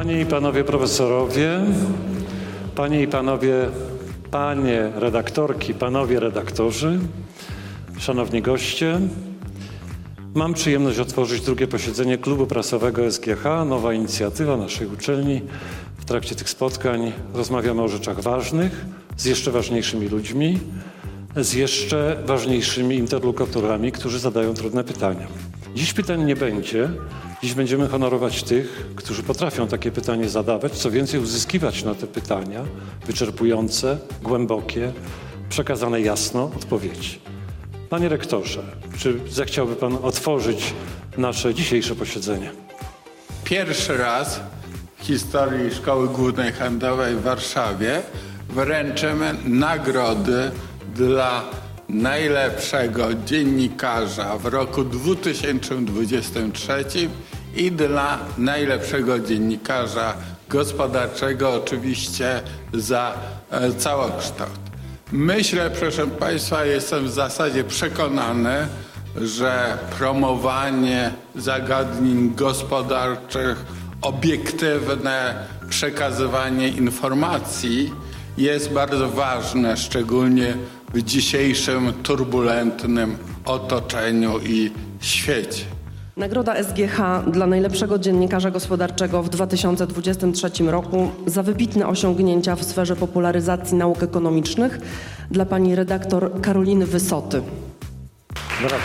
Panie i panowie profesorowie, panie i panowie, panie redaktorki, panowie redaktorzy, szanowni goście, mam przyjemność otworzyć drugie posiedzenie klubu prasowego SGH, nowa inicjatywa naszej uczelni. W trakcie tych spotkań rozmawiamy o rzeczach ważnych, z jeszcze ważniejszymi ludźmi, z jeszcze ważniejszymi interlokutorami, którzy zadają trudne pytania. Dziś pytań nie będzie. Dziś będziemy honorować tych, którzy potrafią takie pytanie zadawać, co więcej uzyskiwać na te pytania wyczerpujące, głębokie, przekazane jasno odpowiedzi. Panie rektorze, czy zechciałby pan otworzyć nasze dzisiejsze posiedzenie? Pierwszy raz w historii Szkoły Głównej Handlowej w Warszawie wręczymy nagrody dla najlepszego dziennikarza w roku 2023 i dla najlepszego dziennikarza gospodarczego, oczywiście za całokształt. Myślę, proszę Państwa, jestem w zasadzie przekonany, że promowanie zagadnień gospodarczych, obiektywne przekazywanie informacji jest bardzo ważne, szczególnie w dzisiejszym turbulentnym otoczeniu i świecie. Nagroda SGH dla najlepszego dziennikarza gospodarczego w 2023 roku za wybitne osiągnięcia w sferze popularyzacji nauk ekonomicznych dla pani redaktor Karoliny Wysoty. Brawo.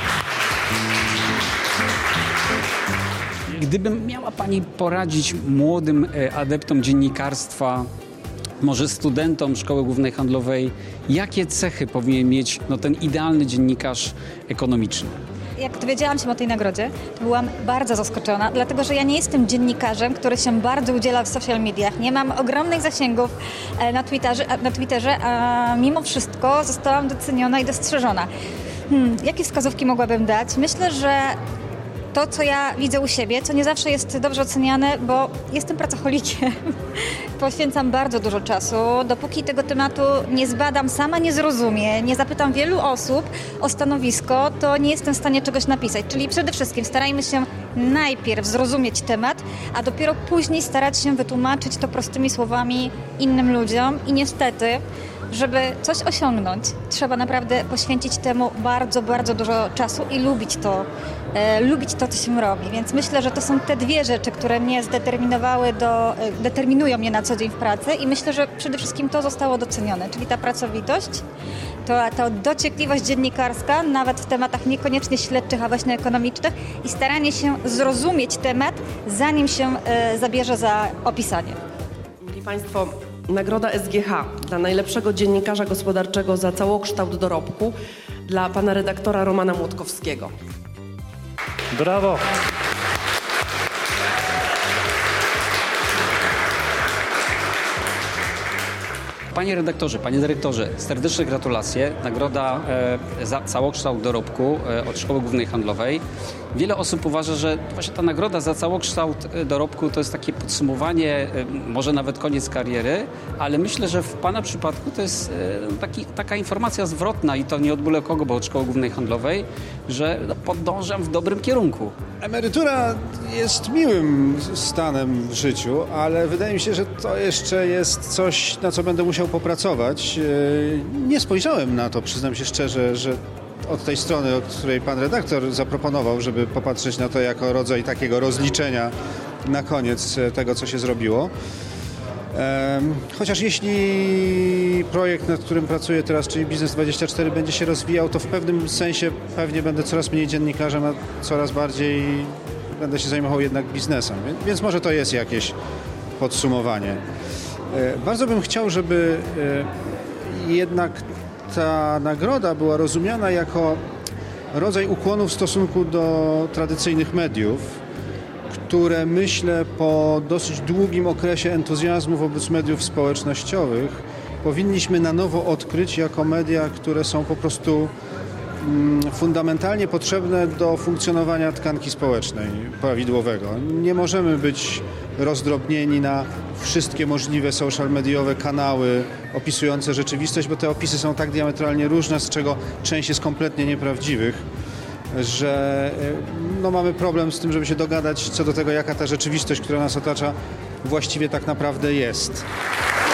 Gdyby miała pani poradzić młodym adeptom dziennikarstwa, może studentom Szkoły Głównej Handlowej, jakie cechy powinien mieć ten idealny dziennikarz ekonomiczny? Jak dowiedziałam się o tej nagrodzie, to byłam bardzo zaskoczona, dlatego że ja nie jestem dziennikarzem, który się bardzo udziela w social mediach. Nie mam ogromnych zasięgów na Twitterze, a mimo wszystko zostałam doceniona i dostrzeżona. Jakie wskazówki mogłabym dać? Myślę, że to, co ja widzę u siebie, co nie zawsze jest dobrze oceniane, bo jestem pracocholikiem. Poświęcam bardzo dużo czasu. Dopóki tego tematu nie zbadam sama, nie zrozumiem, nie zapytam wielu osób o stanowisko, to nie jestem w stanie czegoś napisać. Czyli przede wszystkim starajmy się najpierw zrozumieć temat, a dopiero później starać się wytłumaczyć to prostymi słowami innym ludziom. I niestety, żeby coś osiągnąć, trzeba naprawdę poświęcić temu bardzo, bardzo dużo czasu i lubić to, co się robi. Więc myślę, że to są te dwie rzeczy, które mnie determinują mnie na co dzień w pracy i myślę, że przede wszystkim to zostało docenione, czyli ta pracowitość, ta dociekliwość dziennikarska, nawet w tematach niekoniecznie śledczych, a właśnie ekonomicznych i staranie się zrozumieć temat, zanim się zabierze za opisanie. Mili Państwo, Nagroda SGH dla najlepszego dziennikarza gospodarczego za całokształt dorobku dla pana redaktora Romana Młotkowskiego. Brawo! Panie redaktorze, panie dyrektorze, serdeczne gratulacje. Nagroda za całokształt dorobku od Szkoły Głównej Handlowej. Wiele osób uważa, że właśnie ta nagroda za całokształt dorobku to jest takie podsumowanie, może nawet koniec kariery, ale myślę, że w pana przypadku to jest taka informacja zwrotna i to nie od byle kogo, bo od Szkoły Głównej Handlowej, że podążam w dobrym kierunku. Emerytura jest miłym stanem w życiu, ale wydaje mi się, że to jeszcze jest coś, na co będę musiał popracować. Nie spojrzałem na to, przyznam się szczerze, że od tej strony, od której pan redaktor zaproponował, żeby popatrzeć na to jako rodzaj takiego rozliczenia na koniec tego, co się zrobiło. Chociaż jeśli projekt, nad którym pracuję teraz, czyli Biznes24 będzie się rozwijał, to w pewnym sensie pewnie będę coraz mniej dziennikarzem, a coraz bardziej będę się zajmował jednak biznesem. Więc może to jest jakieś podsumowanie. Bardzo bym chciał, żeby jednak ta nagroda była rozumiana jako rodzaj ukłonu w stosunku do tradycyjnych mediów, które myślę po dosyć długim okresie entuzjazmu wobec mediów społecznościowych powinniśmy na nowo odkryć jako media, które są po prostu fundamentalnie potrzebne do funkcjonowania tkanki społecznej prawidłowego. Nie możemy być rozdrobnieni na wszystkie możliwe social mediowe kanały opisujące rzeczywistość, bo te opisy są tak diametralnie różne, z czego część jest kompletnie nieprawdziwych, że no, mamy problem z tym, żeby się dogadać co do tego, jaka ta rzeczywistość, która nas otacza, właściwie tak naprawdę jest.